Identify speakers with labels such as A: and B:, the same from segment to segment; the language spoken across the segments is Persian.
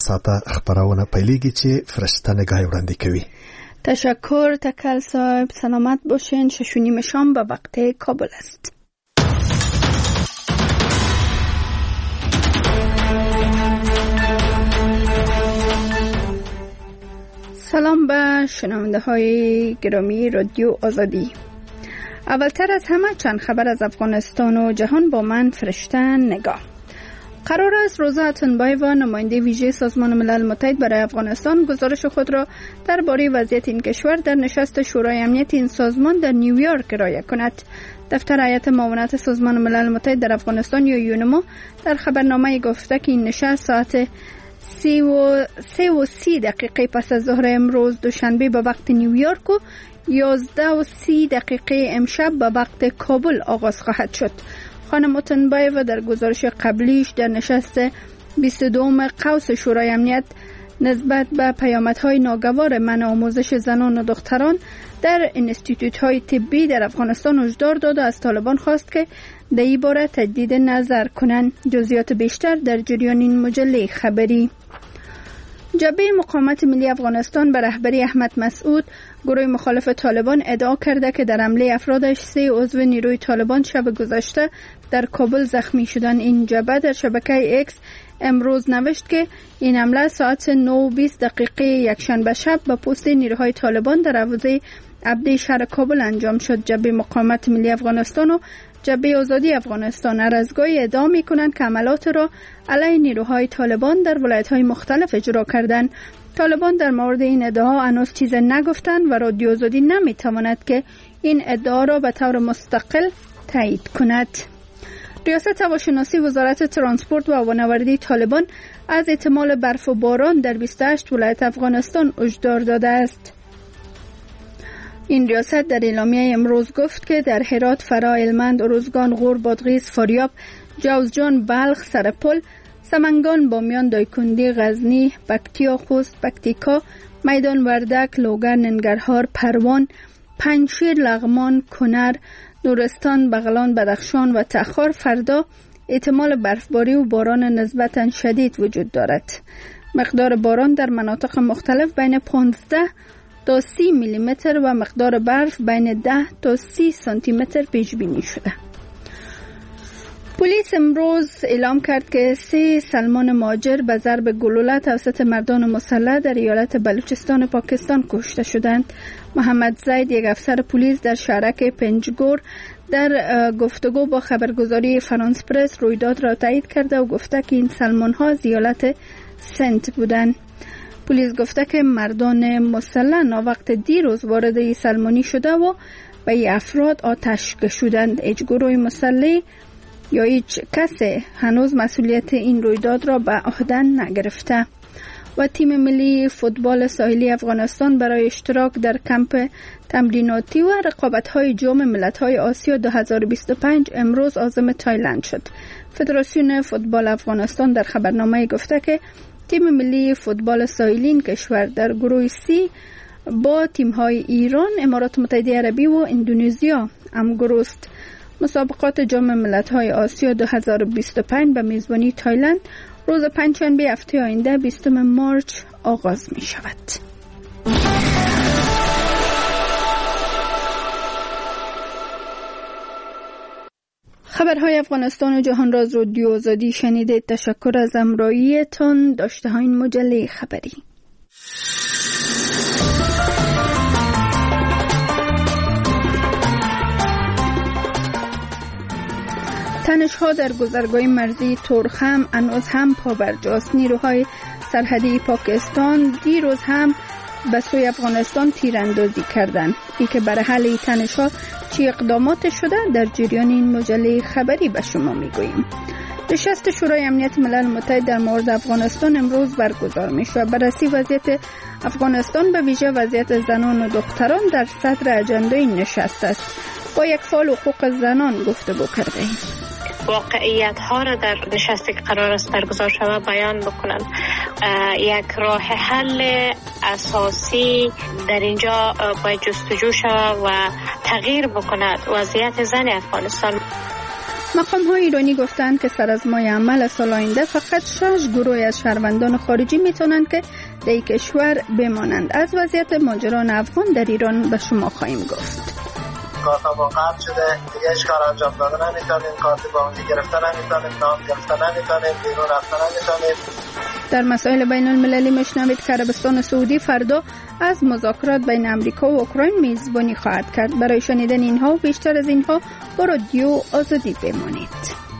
A: ساعته خبرونه پیلیږي چې فرشته نگاهی وړاندې کوي.
B: تشکر تکل صاحب، سلامت باشین. 6:30 شام به وقت کابل است. سلام به شنونده های گرامی رادیو آزادی. اولتر از همه چند خبر از افغانستان و جهان با من فرشته نگاه. قرار است روزا اتنبایوا، نماینده ویژه سازمان ملل متحد برای افغانستان، گزارش خود را درباره وضعیت این کشور در نشست شورای امنیت این سازمان در نیویورک ارائه کند. دفتر هیئت معاونت سازمان ملل متحد در افغانستان یا یونما در خبرنامه گفته که این نشست ساعت 3:30 پس از ظهر امروز دوشنبه به وقت نیویورک و 11:30 امشب به وقت کابل آغاز خواهد شد. خانم اتنبایوا در گزارش قبلیش در نشست 22 قوس شورای امنیت نسبت به پیامدهای ناگوار منع آموزش زنان و دختران در انستیتوت‌های طبی در افغانستان هشدار داد و از طالبان خواست که در این باره تجدید نظر کنند. جزئیات بیشتر در جریان این مجله خبری. جبهه مقاومت ملی افغانستان به رهبری احمد مسعود، گروه مخالف طالبان، ادعا کرده که در حمله افرادش 3 عضو نیروی طالبان شب گذشته در کابل زخمی شدند. این جبهه در شبکه اکس امروز نوشت که این حمله ساعت 9:20 یکشنبه شب به پست نیروهای طالبان در حوزه عبده شهر کابل انجام شد. جبهه مقاومت ملی افغانستان و جبهه آزادی افغانستان هر از گاهی ادعا می‌کنند که عملات را علیه نیروهای طالبان در ولایت‌های مختلف اجرا کردند. طالبان در مورد این ادعا هنوز چیز نگفتند و رادیو آزادی نمی‌تواند که این ادعا را به طور مستقل تایید کند. ریاست هواشناسی وزارت ترانسپورت و هوانوردی طالبان از احتمال برف و باران در 28 ولایت افغانستان هشدار داده است. این ریاست در اعلامیه امروز گفت که در هرات، فرا، هلمند، ارزگان، غور، بادغیس، فاریاب، جوزجان، بلخ، سرپل، سمنگان، بامیان، دایکنډي، غزنی، پکتیا، خوست، پکتیکا، میدان وردک، لوگر، ننگرهار، پروان، پنجشیر، لغمان، کنر، نورستان، بغلان، بدخشان و تخار فردا احتمال برفباری و باران نسبتاً شدید وجود دارد. مقدار باران در مناطق مختلف بین 15 تا 30 میلیمتر و مقدار برف بین 10 تا 30 سانتی متر پیش بینی شده. پلیس امروز اعلام کرد که 3 سلمان مهاجر به ضرب گلوله توسط مردان مسلح در ایالت بلوچستان پاکستان کشته شدند. محمد زید، یک افسر پلیس در شهرک پنجگور، در گفتگو با خبرگزاری فرانس پرس رویداد را تایید کرده و گفته که این سلمان ها از ایالت سنت بودند. پلیس گفته که مردان مسلح ناوقت دیروز وارد این سلمانی شده و به این افراد آتش کشیدند. هیچ گروه مسلح یا هیچ کسی هنوز مسئولیت این رویداد را به عهده نگرفته. و تیم ملی فوتبال ساحلی افغانستان برای اشتراک در کمپ تمریناتی و رقابت‌های جام ملت‌های آسیا 2025 امروز عازم تایلند شد. فدراسیون فوتبال افغانستان در خبرنامه گفته که تیم ملی فوتبال ساحلی این کشور در گروه سی با تیم‌های ایران، امارات متحده عربی و اندونزیا همگروه است. مسابقات جام ملت‌های آسیا 2025 به میزبانی تایلند روز پنجشنبه هفته آینده 20 مارچ آغاز می شود. خبرهای افغانستان و جهان را از رادیو آزادی شنیدید. تشکر از همراهیتان. داشته های مجله خبری. تنش‌ها در گذرگاه مرزی تورخم هنوز هم پابرجاست. نیروهای سرحدی پاکستان دیروز هم به سوی افغانستان تیراندازی کردند. ای که برای حل این تنش‌ها چی اقدامات شده در جریان این مجله خبری به شما میگوییم. نشست شورای امنیت ملل متحد در مورد افغانستان امروز برگزار می‌شود. بررسی وضعیت افغانستان به ویژه وضعیت زنان و دختران در صدر اجنده این نشست است. با یک فعال حقوق زنان گفتگو کردیم.
C: واقعیت ها را در نشستی که قرار است برگزار شود بیان بکنند. یک راه حل اساسی در اینجا باید جستجو شود و تغییر بکند وضعیت زن افغانستان.
B: مقام‌های ایرانی گفتند که سر از ماه عمل سال آینده فقط 6 گروه از شهروندان خارجی میتونند که در کشور بمانند. از وضعیت مهاجران افغان در ایران به شما خواهیم گفت.
D: کارت با قبض شده، دیگه هیچ کار انجام دادن نمیتونیم، کارت بانکی گرفتن نمیتونیم، نام گرفتن نمیتونیم، بیرون رفتن نمیتونیم.
B: در مسائل بین المللی میشنوید که عربستان سعودی فردا از مذاکرات بین امریکا و اوکراین میزبانی خواهد کرد. برای شنیدن اینها و بیشتر از اینها با رادیو آزادی بمانید.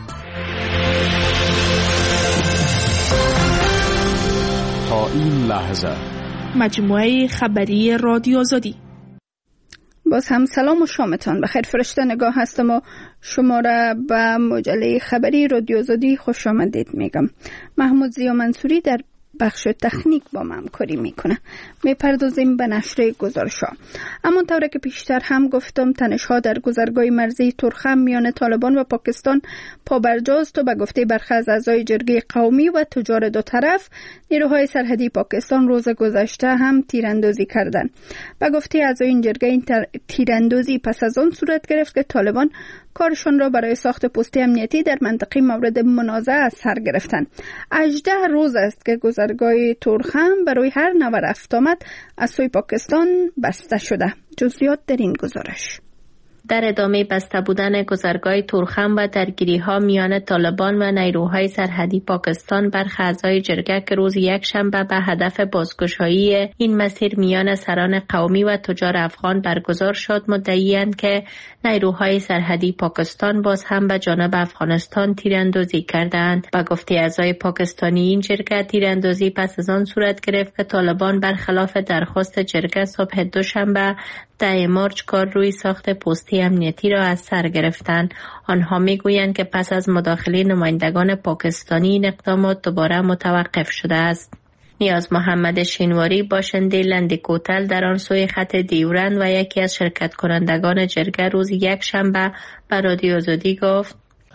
E: تا این لحظه
F: مجموعه خبری رادیو آزادی.
B: باز هم سلام و شامتان بخیر. فرشته نگاه هستم و شما را به مجله خبری رادیو آزادی خوش آمدید میگم. محمود زیا منصوری در بخش تکنیک با من همکاری میکنه. میپردازیم به نشر گزارش‌ها. اما طوری که پیشتر هم گفتم، تنش‌ها در گذرگاه مرزی تورخم میان طالبان و پاکستان پابرجاست و به گفته برخی از اعضای جرگه قومی و تجار دو طرف، نیروهای سرحدی پاکستان روز گذشته هم تیراندازی کردند. به گفته اعضای این جرگه، این تیراندازی پس از آن صورت گرفت که طالبان کارشان را برای ساخت پستی امنیتی در منطقه مورد منازعه از سر گرفتند. 18 روز است که گذرگاه تورخم برای هر نوع رفت آمد از سوی پاکستان بسته شده. جزئیات در این گزارش.
G: در ادامه بسته بودن گذرگاه تورخم و درگیری‌ها میان طالبان و نیروهای سرحدی پاکستان، برخی اعضای جرگه که روز یکشنبه به هدف بازگشایی این مسیر میان سران قومی و تجار افغان برگزار شد، مدعی‌اند که نیروهای سرحدی پاکستان باز هم به جانب افغانستان تیراندازی کردند. به گفته اعضای پاکستانی این جرگه، تیراندازی پس از آن صورت گرفت که طالبان برخلاف درخواست جرگه صبح دوشنبه 10 مارچ کار روی ساخت پستی امنیتی را از سر گرفتند. آنها میگویند که پس از مداخله نمایندگان پاکستانی این اقدامات دوباره متوقف شده است. نیاز محمد شینواری، باشنده لندکوتل در آن سوی خط دیورند و یکی از شرکت کنندگان جرگه، روز یکشنبه به رادیو آزادی گفت: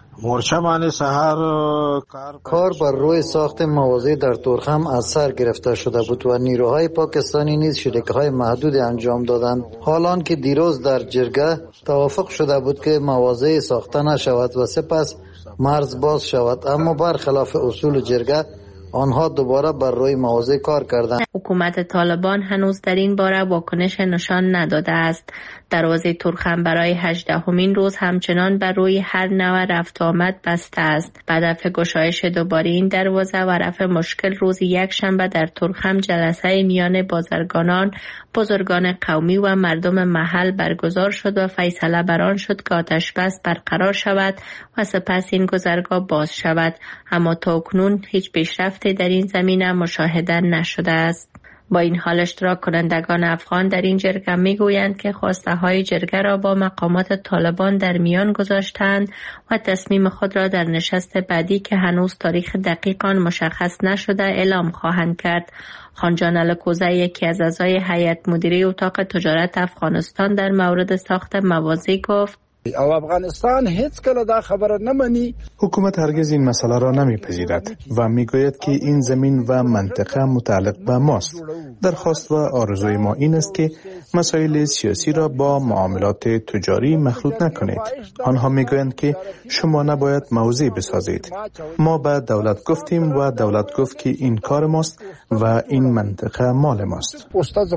H: کار بر روی ساخت مواضع در تورخم از سر گرفته شده بود و نیروهای پاکستانی نیز شریک‌های محدود انجام دادند. حالان که دیروز در جرگه توافق شده بود که مواضع ساخته نشود و سپس مرز باز شود، اما برخلاف اصول جرگه آنها دوباره بر روی مواضع کار کردند.
G: حکومت طالبان هنوز در این باره واکنش نشان نداده است. دروازه تورخم برای 18مین روز همچنان بر روی هر نوع رفت آمد بسته است. به هدف گشایش دوباره این دروازه و رفع مشکل، روز یکشنبه در تورخم جلسه میان بازرگانان، بزرگان قومی و مردم محل برگزار شد و فیصله بر آن شد که آتش بس برقرار شود و سپس این گذرگاه باز شود. اما تا اکنون هیچ پیشرفتی در این زمینه مشاهده نشده است. با این حال اشتراک کنندگان افغان در این جرگه میگویند که خواسته های جرگه را با مقامات طالبان در میان گذاشتند و تصمیم خود را در نشست بعدی که هنوز تاریخ دقیق آن مشخص نشده اعلام خواهند کرد. خانجان الکوزه، یکی از اعضای هیئت مدیره اتاق تجارت افغانستان، در مورد ساخت مواضع گفت:
I: او افغانستان هیچ کله دا خبره نمانی.
A: حکومت هرگز این مسئله را نمیپذیرد و میگوید که این زمین و منطقه متعلق به ماست. درخواست و آرزوی ما این است که مسائل سیاسی را با معاملات تجاری مخلوط نکنید. آنها میگویند که شما نباید موضع بسازید. ما به دولت گفتیم و دولت گفت که این کار ماست و این منطقه مال ماست.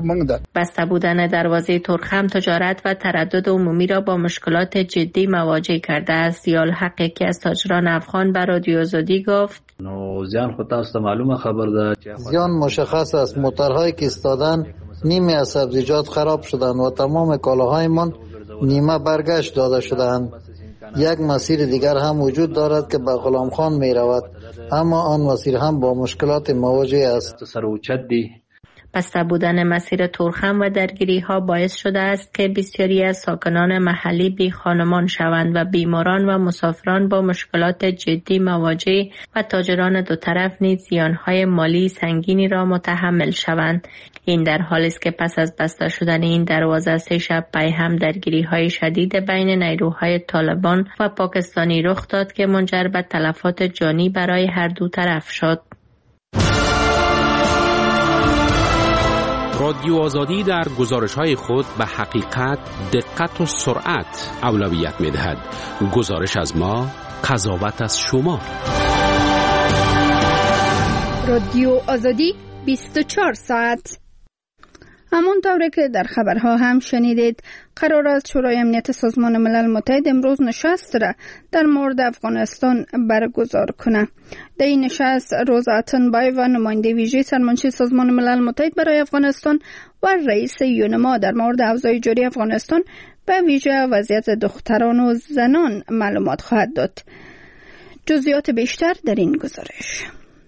G: بسته بودن دروازه تورخم تجارت و تردد عمومی را با مشکلات جدی مواجه کرده است. زیال حق، که از تاجران افغان به رادیو آزادی گفت:
J: زیان خود تاسو معلومه خبر ده.
H: زیان مشخص است. موترهایی که ایستادن، نیمه از سبزیجات خراب شدند و تمام کالاهایمان نیمه برگشت داده شدند. یک مسیر دیگر هم وجود دارد که به غلام خان می رود، اما آن مسیر هم با مشکلات مواجه است.
G: بسته بودن مسیر تورخم و درگیری ها باعث شده است که بسیاری از ساکنان محلی بی خانمان شوند و بیماران و مسافران با مشکلات جدی مواجه و تاجران دو طرف نیز زیانهای مالی سنگینی را متحمل شوند. این در حالی است که پس از بسته شدن این دروازه 3 شب پی هم درگیری های شدید بین نیروهای طالبان و پاکستانی رخ داد که منجر به تلفات جانی برای هر دو طرف شد.
E: رادیو آزادی در گزارش‌های خود به حقیقت، دقت و سرعت اولویت می‌دهد. گزارش از ما قضاوت از شما.
B: رادیو آزادی 24 ساعت. همانطور که در خبرها هم شنیدید، قرار است شورای امنیت سازمان ملل متحد امروز نشست را در مورد افغانستان برگزار کنه. در این نشست روزا اتنبایو و نماینده ویژه سرمنشی سازمان ملل متحد برای افغانستان و رئیس یونما در مورد اوضاع جاری افغانستان به ویژه وضعیت دختران و زنان معلومات خواهد داد. جزئیات بیشتر در این گزارش.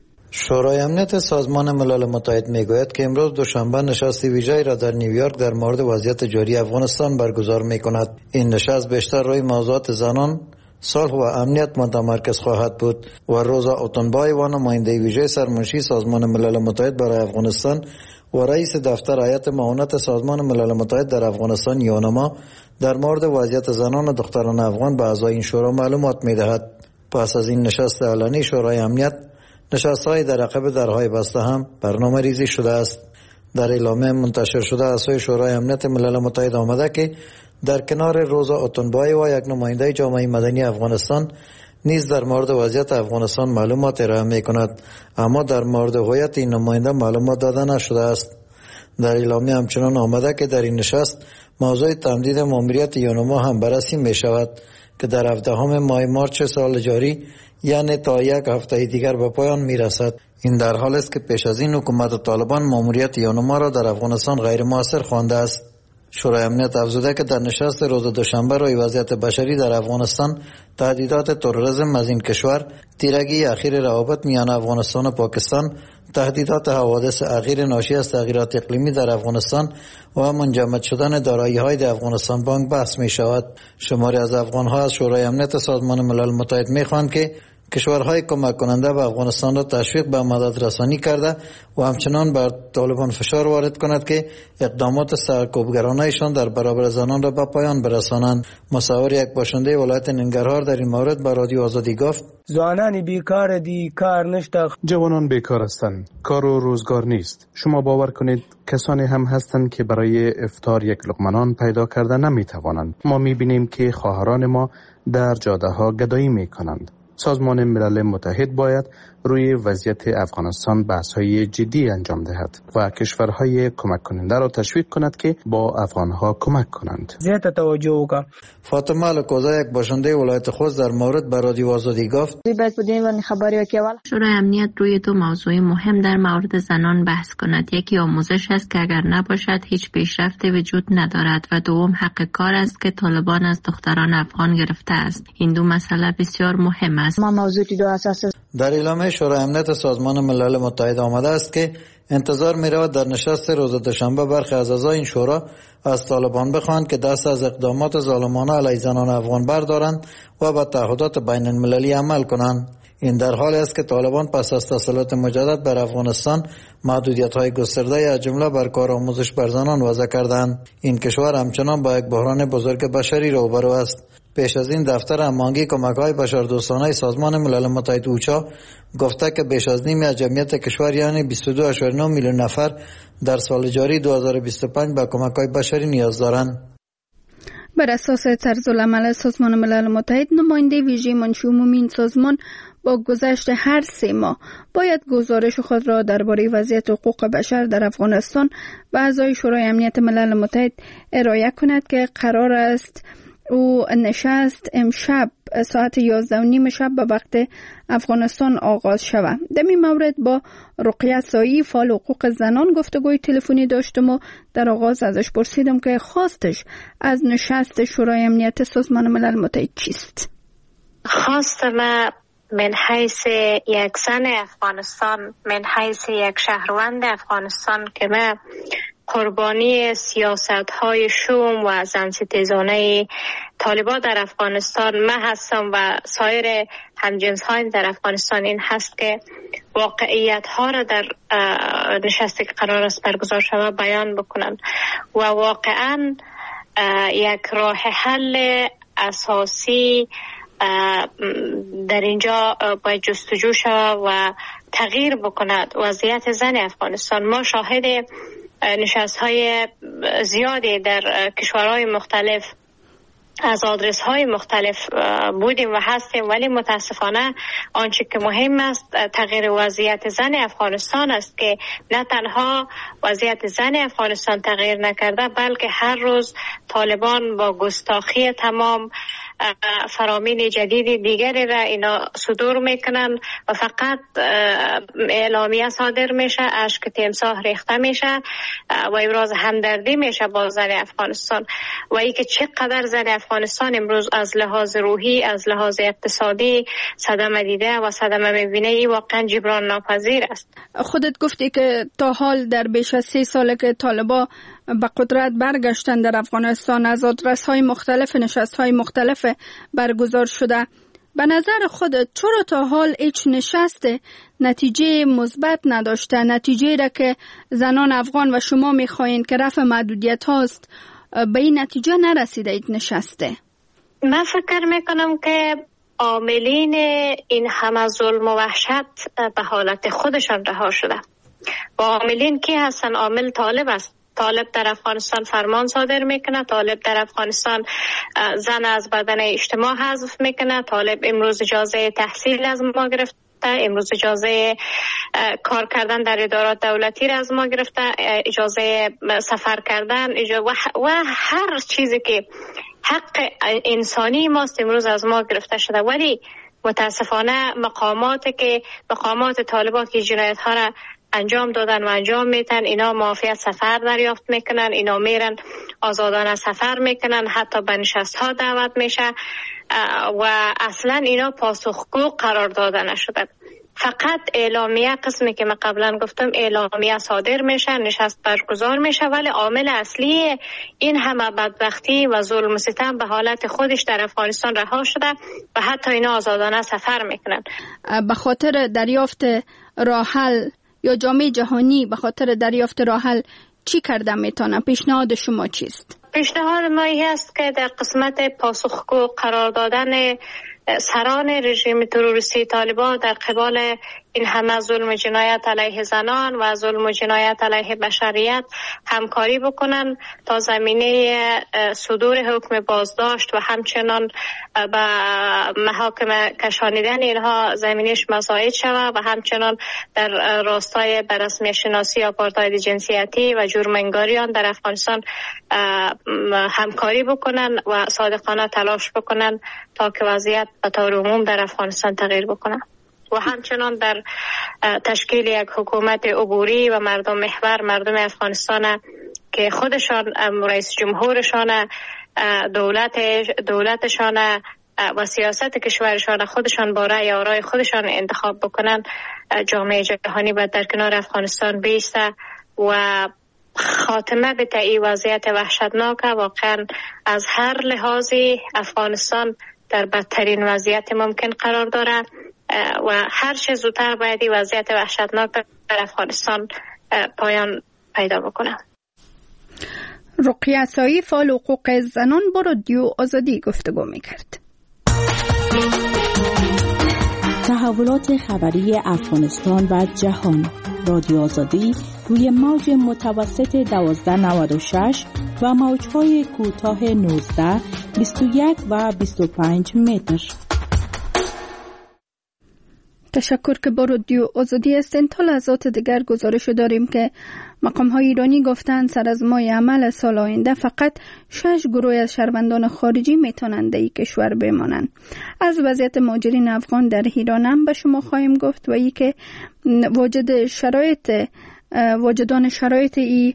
H: شورای امنیت سازمان ملل متحد میگوید که امروز دوشنبه نشست ویژه‌ای را در نیویورک در مورد وضعیت جاری افغانستان برگزار می‌کند. این نشست بیشتر روی موضوعات زنان، صلح و امنیت متمرکز خواهد بود و روزا اوتنبایو و نماینده ویژه سرمنشی سازمان ملل متحد برای افغانستان و رئیس دفتر هیئت معاونت سازمان ملل متحد در افغانستان یونما در مورد وضعیت زنان و دختران افغان به اعضای این شورا معلومات می‌دهد. پس از این نشست علنی شورای امنیت، نشست‌های در عقب درهای بسته هم برنامه ریزی شده است. در اعلامیه منتشر شده از سوی شورای امنیت ملل متحد آمده که در کنار روزا اوتنبایو و یک نماینده جامعه مدنی افغانستان نیز در مورد وضعیت افغانستان معلومات ارائه می‌کند، اما در مورد هویت این نماینده معلومات داده نشده است. در اعلامیه همچنان آمده که در این نشست موضوع تمدید ماموریت یونما هم بررسی می‌شود که در 17 ماه مارچ سال جاری، یعنی تا یک هفته دیگر به پایان میرسد. این در حال است که پیش از این حکومت طالبان ماموریت یونما را در افغانستان غیر مؤثر خوانده است. شورای امنیت افزوده که در نشست روز دوشنبه روی وضعیت بشری در افغانستان، تهدیدات تروریسم از این کشور، تیرگی اخیر روابط میان افغانستان و پاکستان، تهدیدات حوادث اخیر ناشی از تغییرات اقلیمی در افغانستان و منجمد شدن دارایی‌های در افغانستان بانک بحث می شود. شماری از افغان‌ها از شورای امنیت سازمان ملل متحد می‌خواهند که کشورهای کمک کننده به افغانستان را تشویق به مدد رسانی کرده و همچنان بر طالبان فشار وارد کند که اقدامات سرکوبگرانه‌شان در برابر زنان را به پایان برسانند. مصور یک باشنده ولایت ننگرهار در این مورد به رادیو آزادی گفت:
K: زنان بیکار دی، کار نشته.
A: جوانان بیکار هستند، کار و روزگار نیست. شما باور کنید کسانی هم هستند که برای افطار یک لقمه نان پیدا کرده نمی‌توانند. ما می‌بینیم که خواهران ما در جاده‌ها گدایی می‌کنند. سازمان ملل متحد باید روی وضعیت افغانستان بحث‌های جدی انجام دهد و کشورهای کمک کننده را تشویق کند که با افغانها کمک کنند.
K: زیاد توجه وکړه.
H: فاطمه الکوزا یک باشنده ولایت خوست در مورد به رادیو آزادی گفت:
G: شورای امنیت روی دو موضوع مهم در مورد زنان بحث کند. یکی آموزش است که اگر نباشد هیچ پیشرفتی وجود ندارد و دوم حق کار است که طالبان از دختران افغان گرفته است. این دو مسئله بسیار مهم است.
H: در اعلامیه شورای امنیت سازمان ملل متحد آمده است که انتظار می رود در نشست روز دوشنبه برخی از اعضای این شورا از طالبان بخواهند که دست از اقدامات ظالمانه علیه زنان افغان بردارند و به تعهدات بین المللی عمل کنند. این در حالی است که طالبان پس از تسلط مجدد بر افغانستان محدودیت‌های گسترده از جمله بر کار آموزش بر زنان وضع کردند. این کشور همچنان با یک بحران بزرگ بشری روبرو است. پیش از این دفتر هماهنگی کمک‌های بشردوستانه سازمان ملل متحد اوچا گفته که بیش از نیم از جمعیت کشور یعنی 22.9 میلیون نفر در سال جاری 2025 به کمک‌های بشری نیاز دارند.
B: بر اساس طرزالعمل سازمان ملل متحد، نماینده ویژه منشی عمومی این سازمان با گذشت هر 3 ماه باید گزارش خود را درباره وضعیت حقوق بشر در افغانستان و اعضای شورای امنیت ملل متحد ارائه کند که قرار است او نشست امشب ساعت 11:30 شب به وقت افغانستان آغاز شود. در این مورد با رقیه سایی فعال حقوق زنان گفتگوی تلفنی داشتم و در آغاز ازش پرسیدم که خواستش از نشست شورای امنیت سازمان ملل متحد چیست.
C: خواست ما من حیث یک زن افغانستان، من حیث یک شهروند افغانستان که من قربانی سیاست‌های شوم و زنستیزانه طالبان در افغانستان من هستم و سایر همجنس‌های در افغانستان، این هست که واقعیت‌ها را در نشستی که قرار است برگزار شود بیان بکنن و واقعاً یک راه حل اساسی در اینجا باید جستجو شود و تغییر بکند وضعیت زن افغانستان. ما شاهد نشست‌های زیادی در کشورهای مختلف از آدرس های مختلف بودیم و هستیم، ولی متاسفانه آنچه که مهم است تغییر وضعیت زن افغانستان است که نه تنها وضعیت زن افغانستان تغییر نکرده، بلکه هر روز طالبان با گستاخی تمام فرامین جدید دیگری را اینا صدور میکنن و فقط اعلامیه صادر میشه، اشک تمساح ریخته میشه و ابراز همدردی میشه با زن افغانستان و ای که چقدر زن افغانستان امروز از لحاظ روحی، از لحاظ اقتصادی صدمه دیده و صدمه میبینه، ای واقعا جبران ناپذیر است.
B: خودت گفتی که تا حال در بیش از 3 ساله که طالبان به قدرت برگشتن در افغانستان از آدرس‌های مختلف نشست‌های مختلف برگزار شده. به نظر خودت چرا تا حال هیچ نشست نتیجه مثبت نداشته؟ نتیجه را که زنان افغان و شما می‌خواین که رفع محدودیت هاست به این نتیجه نرسیده این نشسته؟
C: من فکر میکنم که عاملین این همه ظلم و وحشت به حالت خودشان رها شده. و عاملین کی هستن؟ عامل طالب است. طالب در افغانستان فرمان صادر میکنه، طالب در افغانستان زن از بدن اجتماع حذف میکنه، طالب امروز اجازه تحصیل از ما گرفته، امروز اجازه کار کردن در ادارات دولتی را از ما گرفته، اجازه سفر کردن و هر چیزی که حق انسانی ماست امروز از ما گرفته شده. ولی متاسفانه مقامات طالبان که جنایت ها را انجام دادن و انجام میتن، اینا معافیت سفر دریافت میکنن، اینا میرن آزادانه سفر میکنن، حتی به نشست ها دعوت میشه و اصلا اینا پاسخگو قرار داده نشده. فقط اعلامیه، قسمی که من قبلا گفتم، اعلامیه صادر میشه، نشست برگزار میشه، ولی عامل اصلی این همه بدبختی و ظلم و ستم به حالت خودش در افغانستان رها شده و حتی اینا آزادانه سفر میکنن.
B: به خاطر دریافت راه حل یا جامعه جهانی به خاطر دریافت راه حل چی کرده میتونه؟ پیشنهاد شما چیست؟
C: پیشنهاد ما این است که در قسمت پاسخگو قرار دادن سران رژیم تروریستی طالبان در قبال این همه ظلم و جنایت علیه زنان و ظلم و جنایت علیه بشریت همکاری بکنن تا زمینه صدور حکم بازداشت و همچنان به محاکم کشانیدن اینها زمینش مساعد شود و همچنان در راستای به رسمیت شناسی آپارتاید جنسیتی و جرم انگاریان در افغانستان همکاری بکنن و صادقانه تلاش بکنن تا که وضعیت به طور عموم در افغانستان تغییر بکنه و همچنان در تشکیل یک حکومت عبوری و مردم محور، مردم افغانستان که خودشان رئیس جمهورشان، دولتشان و سیاست کشورشان خودشان با رأی آرای خودشان انتخاب بکنن، جامعه جهانی باید در کنار افغانستان بیسته و خاتمه به این وضعیت وحشتناک. واقعا از هر لحاظی افغانستان در بدترین وضعیت ممکن قرار داره و هر چه زودتر باید این وضعیت وحشتناک در افغانستان پایان پیدا بکنه.
B: رقیه سایی، فعال حقوق زنان، با رادیو آزادی گفتگو میکرد.
L: تحولات خبری افغانستان و جهان. رادیو آزادی روی موج متوسط 1296 و موج‌های کوتاه 19، 21 و 25 متر.
B: تشکر که با رادیو آزادی هستین. تا لحظات دیگر گزارش داریم که مقام‌های ایرانی گفتند سر از ماه عمل سال آینده فقط 6 گروه از شهروندان خارجی میتونند در کشور بمانند. از وضعیت مهاجرین افغان در ایران هم به شما خواهیم گفت و ای که وجدان شرایط ای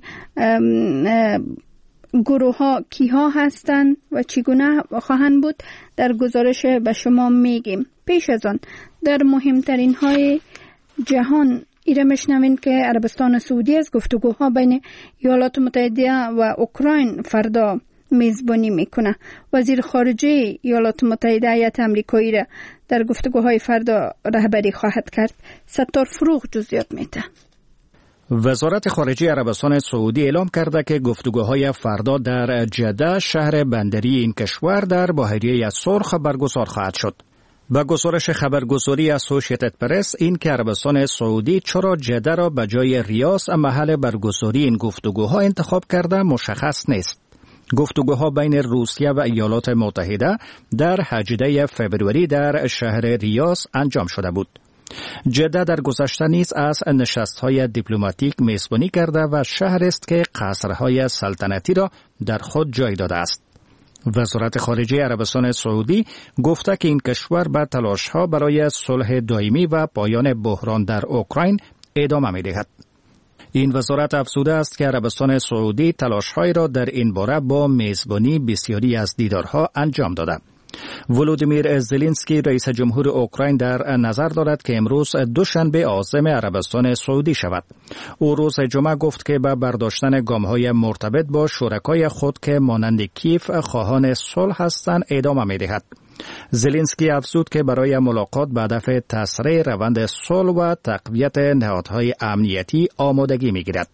B: گروه ها کیها هستند و چگونه خواهند بود در گزارش به شما میگیم. پیش از آن در مهمترین های جهان ایره میشنوین که عربستان سعودی از گفتگوها بین ایالات متحده و اوکراین فردا میزبانی میکنه. وزیر خارجه ایالات متحده ایالات آمریکایی را در گفتگوهای فردا رهبری خواهد کرد. ستار فروغ جزئیات میده.
M: وزارت خارجه عربستان سعودی اعلام کرده که گفتگوهای فردا در جده، شهر بندری این کشور، در بحیره سرخ برگزار خواهد شد. با گزارش خبرگزاری اسوسییتد پرس، این که عربستان سعودی چرا جده را به جای ریاض محل برگزاری این گفتگوها انتخاب کرده مشخص نیست. گفتگوها بین روسیه و ایالات متحده در 18 فوریه در شهر ریاض انجام شده بود. جده در گذشته نیز از نشست‌های دیپلماتیک میزبانی کرده و شهر است که قصرهای سلطنتی را در خود جای داده است. وزارت خارجه عربستان سعودی گفته که این کشور به تلاش‌ها برای صلح دائمی و پایان بحران در اوکراین ادامه می‌دهد. این وزارت افزوده است که عربستان سعودی تلاش‌هایی را در این باره با میزبانی بسیاری از دیدارها انجام داده. ولودیمیر زلنسکی رئیس جمهور اوکراین در نظر دارد که امروز دوشنبه عازم عربستان سعودی شود. او روز جمعه گفت که به برداشتن گام‌های مرتبط با شرکای خود که مانند کیف خواهان صلح هستند ادامه می‌دهد. زلنسکی افزود که برای ملاقات به هدف تسریع روند صلح و تقویت نهادهای امنیتی آمادگی می‌گیرد.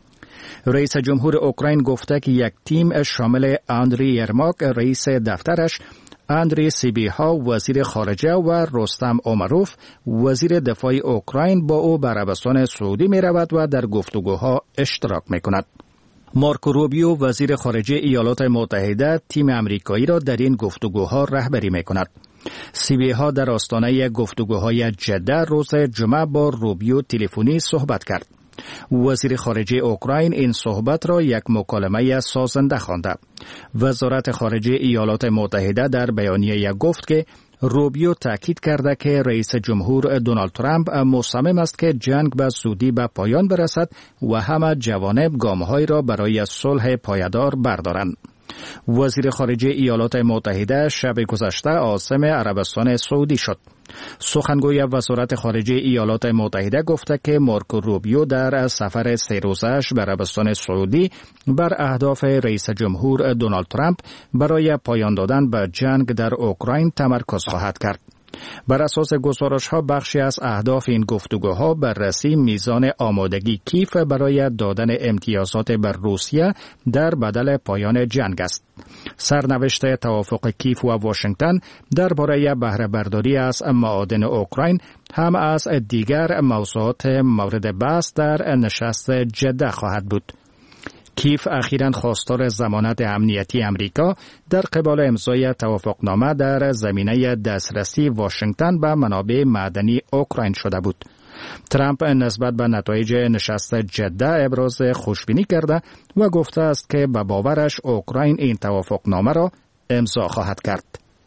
M: رئیس جمهور اوکراین گفته که یک تیم شامل آندری یرماک رئیس دفترش، اندری سیبیها وزیر خارجه و رستم اومروف وزیر دفاع اوکراین با او به عربستان سعودی می رود و در گفتگوها اشتراک می کند. مارکو روبیو وزیر خارجه ایالات متحده تیم امریکایی را در این گفتگوها رهبری می کند. سیبیها در آستانه گفتگوهای جده روز جمعه با روبیو تلفنی صحبت کرد. وزیر خارجه اوکراین این صحبت را یک مکالمه سازنده خوانده. وزارت خارجه ایالات متحده در بیانیه گفت که روبیو تاکید کرده که رئیس جمهور دونالد ترامپ مصمم است که جنگ به زودی به پایان برسد و همه جوانب گام‌هایی را برای صلح پایدار بردارند. وزیر خارجه ایالات متحده شب گذشته عازم عربستان سعودی شد. سخنگوی وزارت خارجه ایالات متحده گفته که مارکو روبیو در سفر 3 روزه‌اش به عربستان سعودی بر اهداف رئیس جمهور دونالد ترامپ برای پایان دادن به جنگ در اوکراین تمرکز خواهد کرد. بر اساس گزارش‌ها بخشی از اهداف این گفتگوها بررسی میزان آمادگی کیف برای دادن امتیازات بر روسیه در بدل پایان جنگ است. سرنوشت توافق کیف و واشنگتن درباره بهره برداری از معادن اوکراین هم از دیگر موضوعات مورد بحث در نشست جده خواهد بود. کیف اخیراً خواستار ضمانت امنیتی امریکا در قبال امضای توافقنامه در زمینه دسترسی واشنگتن به منابع معدنی اوکراین شده بود. ترامپ نسبت به نتایج نشست جده ابراز خوشبینی کرده و گفته است که به باورش اوکراین این توافقنامه را امضا خواهد کرد.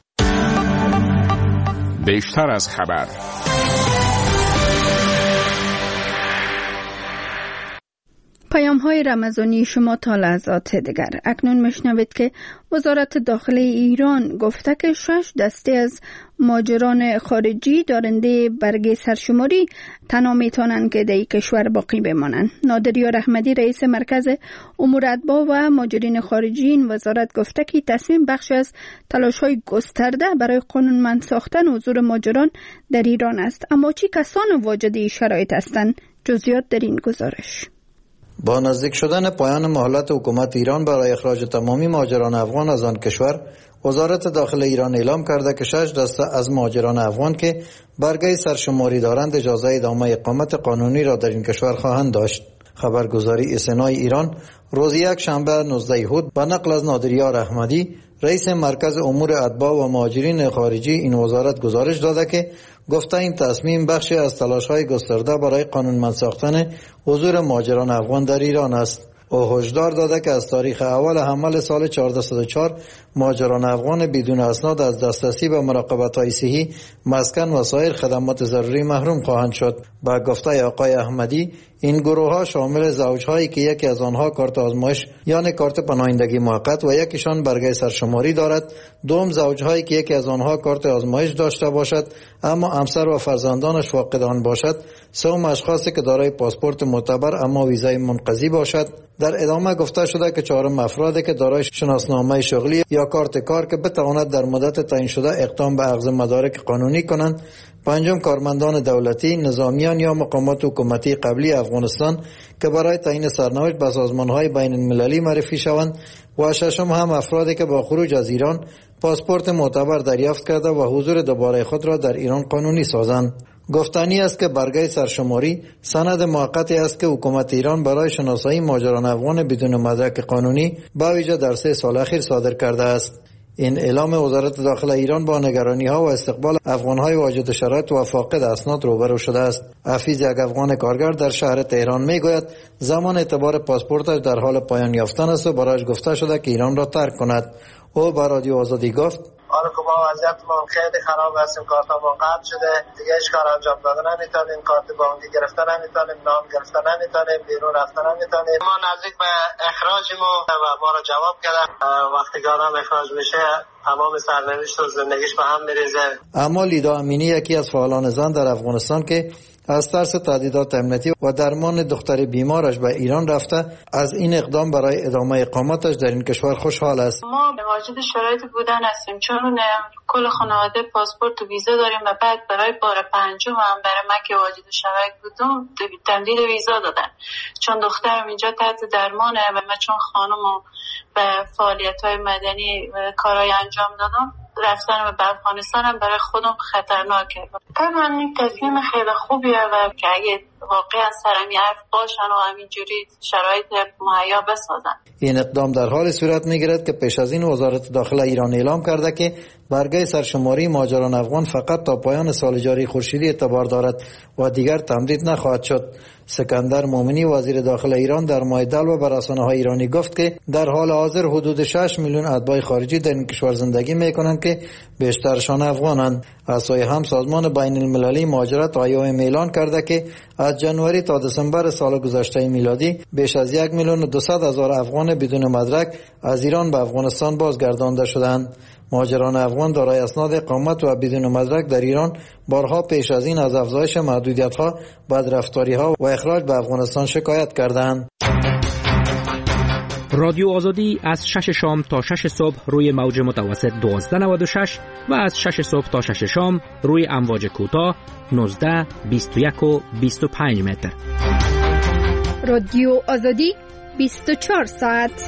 E: بیشتر از خبر.
B: پیام های رمضانی شما تا لحظات دیگر. اکنون میشنوید که وزارت داخلی ایران گفته که 6 دسته از مهاجران خارجی دارنده برگ سرشماری تنها میتونن که در کشور باقی بمانند. نادریار احمدی رئیس مرکز امور اتباع و مهاجرین خارجی این وزارت گفته که تصمیم بخش از تلاش های گسترده برای قانونمند ساختن حضور مهاجران در ایران است. اما چه کسان واجد این شرایط هستند؟ جزئیات در این گزارش.
H: با نزدیک شدن پایان مهلت حکومت ایران برای اخراج تمامی مهاجران افغان از آن کشور، وزارت داخلی ایران اعلام کرده که 6 دسته از مهاجران افغان که برگه سرشماری دارند اجازه ادامه اقامت قانونی را در این کشور خواهند داشت. خبرگزاری اسنای ایران روز یک شنبه 19 اود با نقل از نادریار احمدی رئیس مرکز امور اتباع و مهاجرین خارجی این وزارت گزارش داده که گفته این تصمیم بخشی از تلاش‌های گسترده برای قانونمند ساختن حضور مهاجران افغان در ایران است. او هشدار داده که از تاریخ اول حمل سال 1404 مهاجران افغان بدون اسناد از دسترسی به مراقبت‌های صحی، مسکن و سایر خدمات ضروری محروم خواهند شد. با گفته آقای احمدی این گروه‌ها شامل زوج‌هایی که یکی از آنها کارت آزمایش یعنی کارت پناهندگی موقت و یکیشان برگه سرشماری دارد، دوم زوج‌هایی که یکی از آنها کارت آزمایش داشته باشد اما همسر و فرزندانش فاقد آن باشد، سوم اشخاصی که دارای پاسپورت معتبر اما ویزای منقضی باشد. در ادامه گفته شده که چهارم افرادی که دارای شناسنامه شغلی یا کارت کار که بتواند در مدت تعیین شده اقدام به اخذ مدارک قانونی کنند، پنجم کارمندان دولتی، نظامیان یا مقامات حکومتی قبلی افغانستان که برای تعیین سرنوشت به سازمان‌های بین المللی معرفی شوند و ششم هم افرادی که با خروج از ایران پاسپورت معتبر دریافت کرده و حضور دوباره خود را در ایران قانونی سازند. گفتنی است که برگه سرشماری سند موقتی است که حکومت ایران برای شناسایی مهاجران افغان بدون مدرک قانونی به ویژه در 3 سال اخیر صادر کرده است. این اعلام وزارت داخله ایران با نگرانی‌ها و استقبال افغان‌های واجد شرایط و فاقد اسناد روبرو شده است. حفیظ، یک افغان کارگر در شهر تهران میگوید زمان اعتبار پاسپورتش در حال پایان یافتن است و برایش گفته شده که ایران را ترک کند. او به رادیو آزادی گفت:
D: حالا که ما وضعیتمون خیلی خراب هستیم، کارتمون قطع شده، دیگه هیچ کار انجام دادن نمیتونیم، کارت بانکی گرفتن نمیتونیم، نام گرفتن نمیتونیم، بیرون رفتن نمیتونیم. ما نزدیک به اخراجیم و ما را جواب کردن وقتی که آدم اخراج میشه تمام سرنوشت و زندگیش به هم میریزه.
H: اما لیدا امینی، یکی از فعالان زن در افغانستان که از ترس تهدیدات امنیتی و درمان دختر بیمارش به ایران رفته، از این اقدام برای ادامه اقامتش در این کشور خوشحال است.
N: ما واجد شرایط بودن هستیم چون کل خانواده پاسپورت و ویزا داریم و بعد برای بار 5 هم برای من که واجد شرایط بودم تمدید ویزا دادن چون دخترم اینجا تحت درمانه و من چون خانم به فعالیت‌های مدنی کارهای انجام دادم، رفتن به افغانستان هم برای خودم خطرناکه. طبعا این تصمیم خیلی خوبیه و که اگه واقعا سرمی حرف باشن و همینجوری شرایط مهیا بسازن.
H: این اقدام در حال صورت میگیرد که پیش از این وزارت داخله ایران اعلام کرده که برگه سرشماری مهاجران افغان فقط تا پایان سال جاری خورشیدی اعتبار دارد و دیگر تمدید نخواهد شد. سکندر مومنی وزیر داخله ایران در ماه دلو به رسانه‌های ایرانی گفت که در حال حاضر حدود 6 میلیون اتباع خارجی در این کشور زندگی میکنند که بیشترشان افغانند. از سوی هم سازمان بین المللی مهاجرت IOM اعلان کرده که از جنوری تا دسامبر سال گذشته میلادی بیش از 1,200,000 افغان بدون مدرک از ایران به افغانستان بازگردانده شدند. مهاجران افغان دارای اسناد اقامت و بدون مدرک در ایران بارها پیش از این از افزایش محدودیت‌ها، بدرفتاری‌ها و اخراج به افغانستان شکایت کردند.
O: رادیو آزادی از 6 شام تا 6 صبح روی موج متوسط 1296 و از 6 صبح تا 6 شام روی امواج کوتاه 19، 21 و 25 متر.
B: رادیو آزادی 24 ساعت.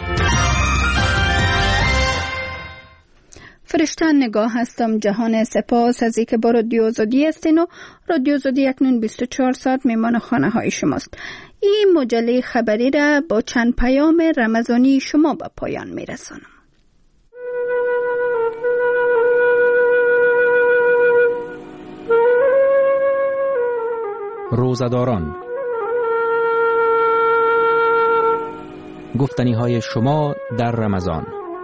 B: فرشته نگاه هستم جهان، سپاس از اینکه با رادیو آزادی هستین و رادیو آزادی اکنون 24 ساعت میمان خانه های شماست. این مجله خبری را با چند پیام رمضانی شما به پایان میرسانم.
O: روزه‌داران، گفتنی های شما در رمضان.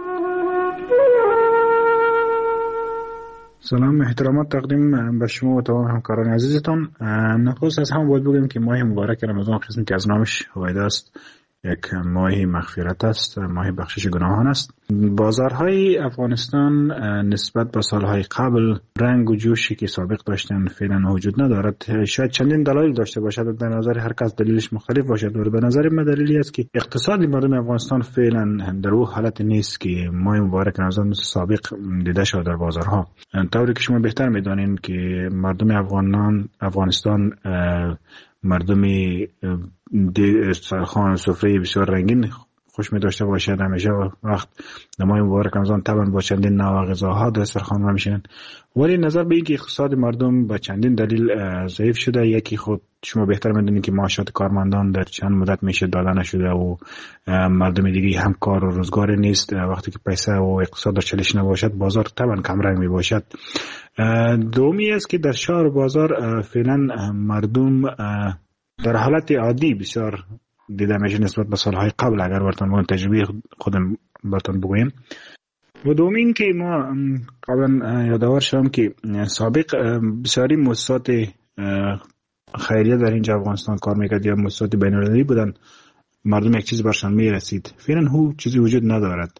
P: سلام احترامات تقدیم به شما و تمام همکاران عزیزتان. نخست از هم باید بگم که ماه مبارک رمضان قسمتی از نامش هویدا است، یک ماه مغفرت است، ماه بخشش گناهان است. بازارهای افغانستان نسبت به سالهای قبل رنگ و جوشی که سابق داشتن فعلا وجود ندارد. شاید چندین دلایل داشته باشد، در نظر هر کس دلیلش مختلف باشد، ولی به نظر من دلیلی است که اقتصاد مردم افغانستان فعلا در او حالت نیست که ماه مبارک رمضان مثل سابق دیده شد در بازارها. طوری که شما بهتر میدانید که مردم افغانستان مردمی خان سفره بسیار رنگین خوش می داشته باشد. همیشه وقت ماه مبارک رمضان طبعا با چندین نوع غذاها دسترخوان میشن، ولی نظر به اینکه اقتصاد مردم با چندین دلیل ضعیف شده، یکی خود شما بهتر میدونید که معاشات کارمندان در چند مدت میشه داده نشده و مردم دیگه هم کار و روزگار نیست. وقتی که پیسه و اقتصاد در چالش نباشد بازار طبعا کم رنگ می باشد. دومی است که در شهر و بازار فعلا مردم در حالت عادی بسیار دیده میشه نسبت به سالهای قبل، اگر براتون تجربه خودم براتون بگویم. و دومین که ما قبلا یادآور شدم که سابق بسیاری مؤسسات خیریه در اینجا افغانستان کار میکرد یا مؤسسات بین‌المللی بودن، مردم یک چیز برشان میرسید. فعلا هو چیزی وجود ندارد.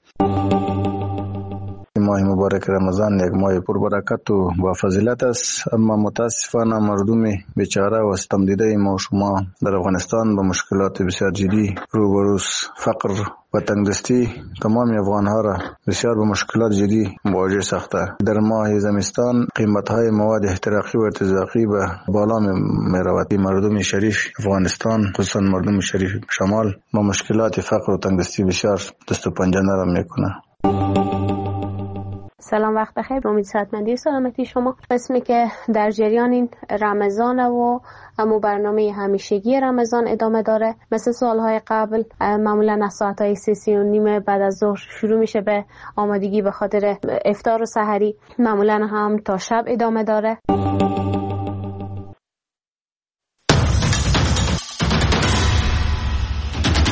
Q: ماه مبارک رمضان یک ماه پربرکت و با فضیلت است، اما متاسفانه مردم بیچاره و ستم دیده ما و شما در افغانستان با مشکلات بسیار جدی روبروست. فقر و تنگدستی تمام افغانها را بسیار با مشکلات جدی مواجه ساخته. در ماه زمستان قیمت‌های مواد احتراقی و ارتزاقی به بالا می‌رود. مردم شریف افغانستان، خصوصا مردم شریف شمال، با مشکلات فقر و تنگدستی بسیار دست و پنجه نرم میکنه.
R: سلام، وقت بخیر. امید صحتمندی سلامتی شما. قسمی که در جریان این رمضان و همون برنامه همیشگی رمضان ادامه داره. مثل سالهای قبل معمولا از ساعتهای 3:30 بعد از ظهر شروع میشه به آمادگی به خاطر افطار و سحری. معمولا هم تا شب ادامه داره.